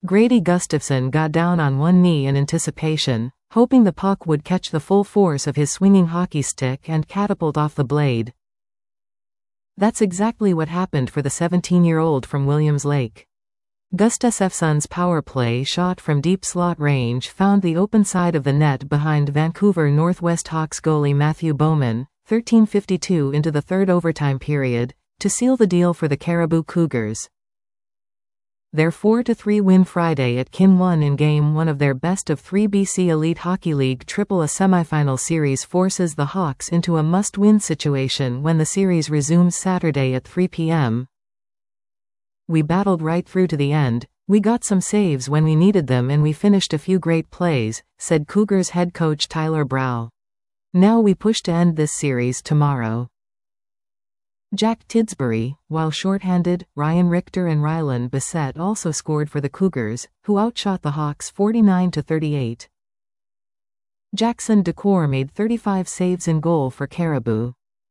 Grady Gustafson got down on one knee in anticipation, hoping the puck would catch the full force of his swinging hockey stick and catapult off the blade. That's exactly what happened for the 17-year-old from Williams Lake. Gustafson's power play shot from deep slot range found the open side of the net behind Vancouver Northwest Hawks goalie Matthew Bowman, 13:52 into the third overtime period, to seal the deal for the Caribou Cougars. Their 4-3 win Friday at Kin 1 in Game 1 of their best-of-3 BC Elite Hockey League AAA semifinal series forces the Hawks into a must-win situation when the series resumes Saturday at 3 p.m. "We battled right through to the end, we got some saves when we needed them and we finished a few great plays," said Cougars head coach Tyler Brow. "Now we push to end this series tomorrow." Jack Tidsbury, while shorthanded, Ryan Richter and Rylan Bissett also scored for the Cougars, who outshot the Hawks 49-38. Jackson Decor made 35 saves in goal for Caribou.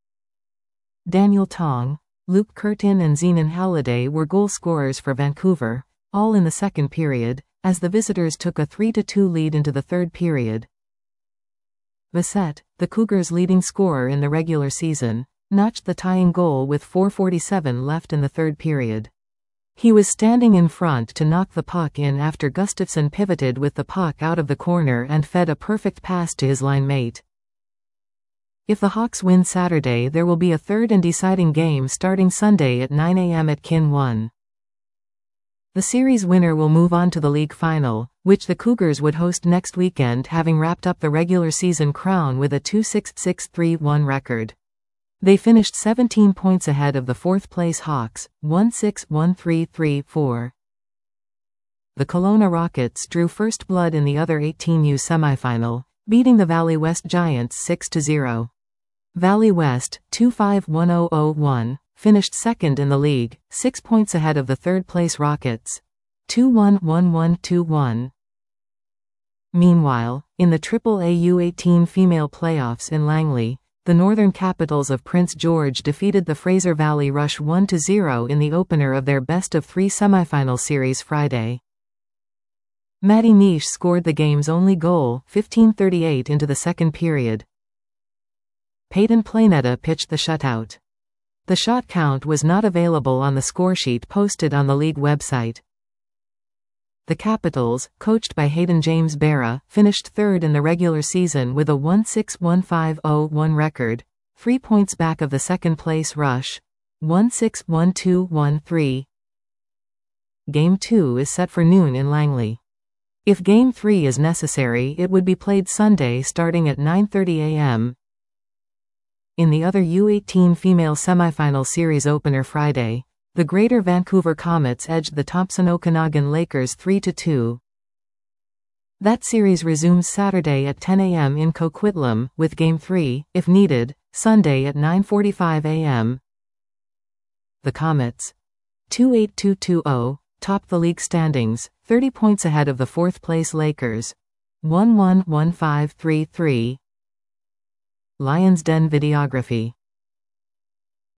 Daniel Tong, Luke Curtin and Zenon Halliday were goal scorers for Vancouver, all in the second period, as the visitors took a 3-2 lead into the third period. Bissett, the Cougars' leading scorer in the regular season, notched the tying goal with 4:47 left in the third period. He was standing in front to knock the puck in after Gustafson pivoted with the puck out of the corner and fed a perfect pass to his line mate. If the Hawks win Saturday, there will be a third and deciding game starting Sunday at 9 a.m. at Kin 1. The series winner will move on to the league final, which the Cougars would host next weekend, having wrapped up the regular season crown with a 2-6-6-3-1 record. They finished 17 points ahead of the fourth-place Hawks, 1-6-1-3-3-4. The Kelowna Rockets drew first blood in the other 18U semifinal, beating the Valley West Giants 6-0. Valley West, 2-5-1-0-0-1, finished second in the league, 6 points ahead of the third-place Rockets, 2-1-1-1-2-1. Meanwhile, in the AAA U18 female playoffs in Langley, the Northern Capitals of Prince George defeated the Fraser Valley Rush 1-0 in the opener of their best-of-3 semifinal series Friday. Maddie Nish scored the game's only goal, 15:38 into the second period. Peyton Planeta pitched the shutout. The shot count was not available on the scoresheet posted on the league website. The Capitals, coached by Hayden James Berra, finished third in the regular season with a 1-6-1-5-0-1 record, 3 points back of the second-place Rush, 1-6-1-2-1-3. Game 2 is set for noon in Langley. If Game 3 is necessary, it would be played Sunday starting at 9:30 a.m. In the other U18 female semifinal series opener Friday, the Greater Vancouver Comets edged the Thompson Okanagan Lakers 3-2. That series resumes Saturday at 10 a.m. in Coquitlam, with Game 3, if needed, Sunday at 9:45 a.m. The Comets, 2-8-2-2-0, topped the league standings, 30 points ahead of the fourth-place Lakers, 1-1-1-5-3-3. Lions Den Videography.